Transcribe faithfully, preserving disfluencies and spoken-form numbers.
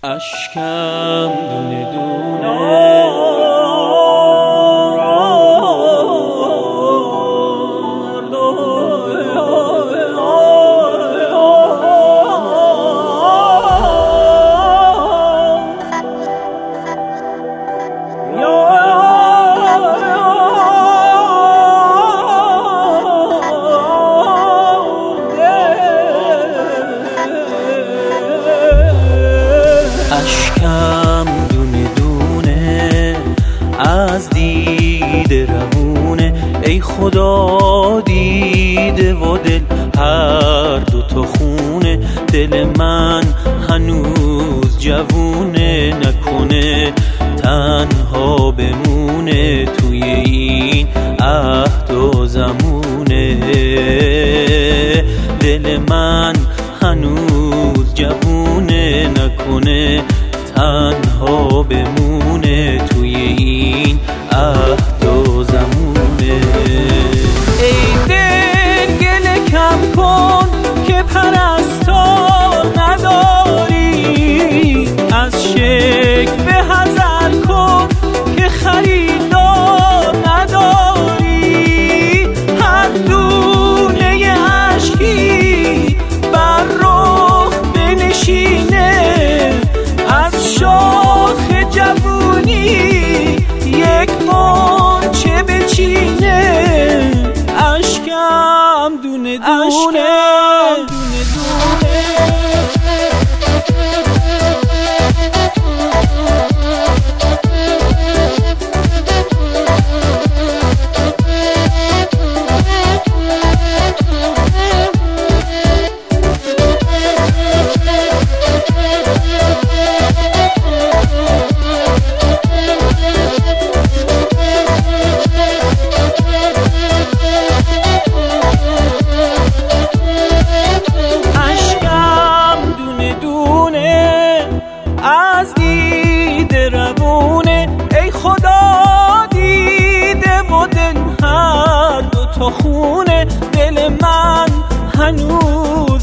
اشکم دونه دونه اشکم دونه دونه از دیده روونه، ای خدا دیده و دل هر دو تا خونه. دل من هنوز جوونه، نکنه تنها بمونه توی این عهد و زمونه. دل من هنوز جوونه، نکنه تنها بمونه توی این عهد و زمونه. ای دل گله کم کن که پرستار نداری، از شکوه حذر کن که خریدار نداری. هر دونه اشکی بر رخ بنشینه، از شاخ جوونی یک غنچه بچینه. اشکم دونه دونه از دیده روونه، ای خدا دیده و دل هر دو تا خونه. دل من هنوز